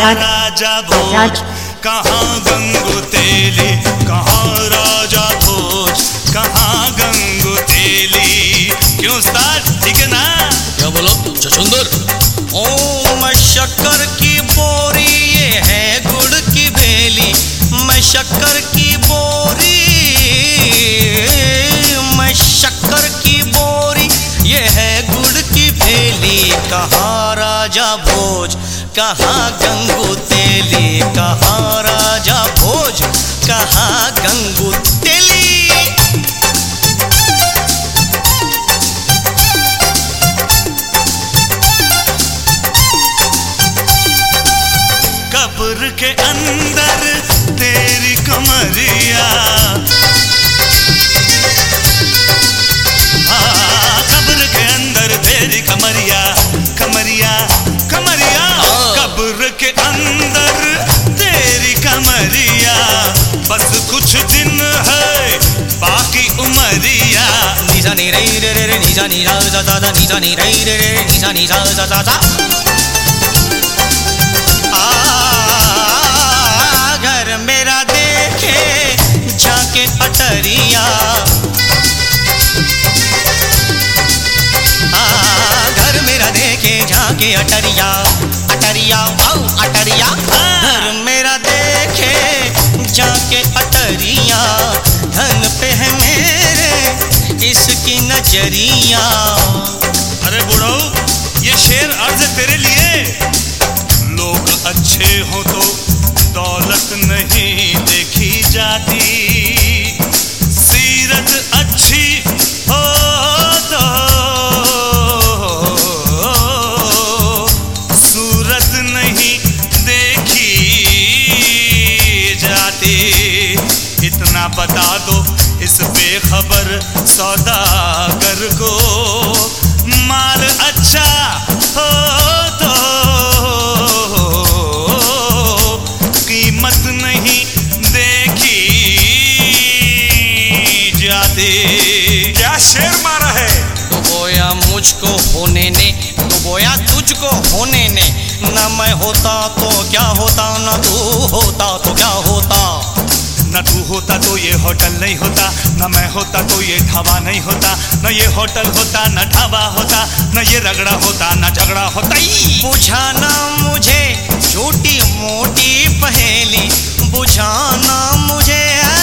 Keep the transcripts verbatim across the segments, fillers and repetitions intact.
राजा भोज, कहाँ गंगू तेली, कहाँ राजा भोज, कहाँ गंगू तेली। क्यों उस्ताद, ठीक है ना? क्या बोलो सुंदर? ओ मैं शक्कर की बोरी, ये है गुड़ की भेली। मैं शक्कर की बोरी, मैं शक्कर की बोरी, ये है गुड़ की भेली। कहाँ राजा भोज, कहाँ गंगू तेली, कहाँ राजा भोज, कहाँ गंगू तेली। कब्र के अंदर तेरी कमरिया, हाँ कब्र के अंदर तेरी कमरिया, कमरिया कमरिया, कब्र के अंदर तेरी कमरिया। बस कुछ दिन है बाकी उमरिया। निजा नी रे रे रे रे, निजा नी रा जा जा जा, निजा नी रे रे रे, निजा नी जा जा जा जा। घर मेरा देखे जाके अटरिया, घर मेरा देखे जाके अटरिया, अटरिया वाओ अटरिया। घर मेरा देखे जाके अटरिया, धन पे है मेरे इसकी नजरिया। अरे बुढ़ऊ, ये शेर अर्ज तेरे लिए। लोग अच्छे हो तो दौलत नहीं देखी जाती, सीरत अच्छी हो तो सूरत नहीं देखी जाती। इतना बता दो इस बेखबर सौदागर को, माल अच्छा हो तो कीमत नहीं देखी जाती। क्या शेर मारा है? डुबोया मुझको होने ने, डुबोया तुझको होने ने। न मैं होता तो क्या होता, न तू होता तो क्या होता। न तू होता तो ये होटल नहीं होता, न मैं होता तो ये ढाबा नहीं होता। न ये होटल होता, न ढाबा होता, न ये रगड़ा होता, न झगड़ा होता। बुझाना मुझे छोटी मोटी पहेली, बुझाना मुझे,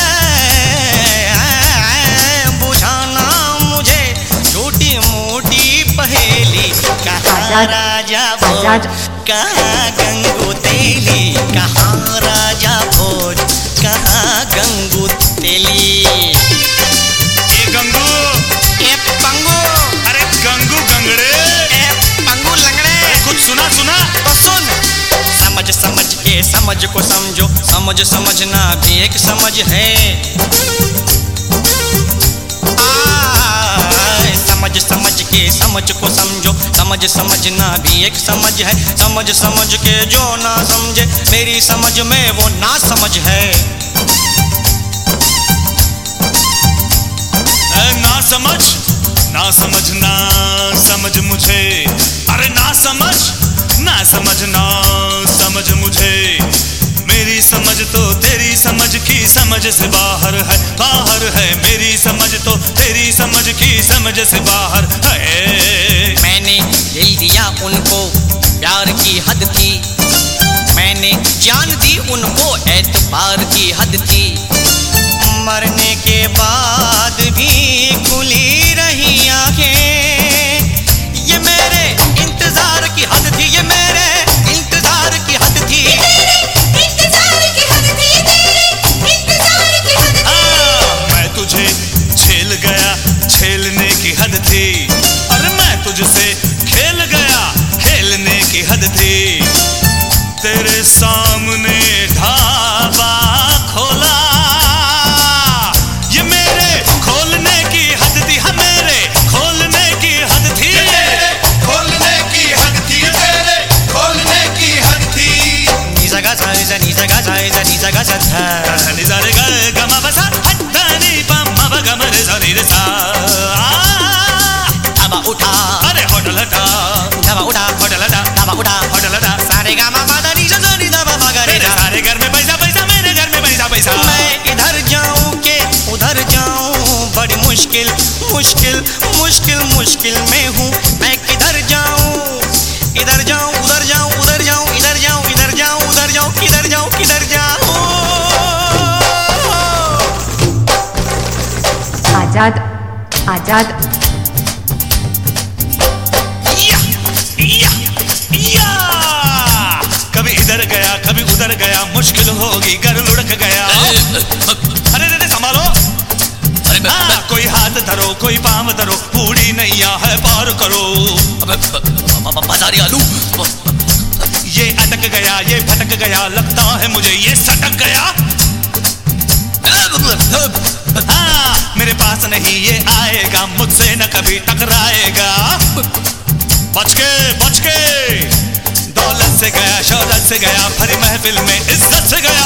बुझाना मुझे छोटी मोटी पहेली। कहाँ राजा भोज, कहाँ गंगू तेली, कहाँ राजा भोज, कहाँ गंगू तेली। ये गंगू, ए पंगू, अरे गंगू गंगड़े, ए पंगू लंगड़े। कुछ सुना सुना तो सुन। समझ समझ के समझ को समझो, समझ समझना भी एक समझ है। आए, समझ समझ के समझ को समझो, समझ समझना भी एक समझ है। समझ समझ के जो ना समझे, मेरी समझ में वो ना समझ है। ना समझ, ना समझना समझ मुझे, अरे ना समझ, ना समझना समझ मुझे। मेरी समझ तो तेरी समझ की समझ से बाहर है, बाहर है। मेरी समझ तो तेरी समझ की समझ से बाहर है। मैंने दिल दिया उनको, प्यार की हद थी। मैंने जान दी उनको, एतबार की हद थी। मरने के बाद भी खुली रही आंखें, ये मेरे इंतजार की हद थी, ये मेरे इंतजार की हद थी। इंतजार की हद थी, इंतजार की हद थी। हाँ, मैं तुझे झेल गया, झेलने की हद थी। अरे मैं तुझसे खेल गया, खेलने की हद थी। तेरे सामने ढाबा खोला, ये मेरे खोलने की हद थी। हाँ मेरे खोलने की हद थी, खोलने की हद थी, तेरे खोलने की हद थी। निजा गा सा, निजा निजा गा सा, निजा निजा गा सा सा। निजा रे गा गा मा बा सा, हत्ता नी पा मा बा गा मा रे सा नी रे सा। ढाबा उठा, अरे होटल हटा, ढाबा उठा, होटल हटा, ढाबा उठा, होटल हटा। आजाद आजाद या, या, या। कभी इधर गया कभी उधर गया, मुश्किल होगी घर लुढ़क गया। अरे रे रे संभालो। हाँ, कोई हाथ धरो कोई पाँव धरो, बूढ़ी नैया है पार करो। बाजारी आलू ये अटक गया ये भटक गया, लगता है मुझे ये सटक गया। हाँ, मेरे पास नहीं ये आएगा, मुझसे न कभी टकराएगा। बच के बच के, दौलत से गया शौलत से गया, भरी महफिल में इज्जत से गया।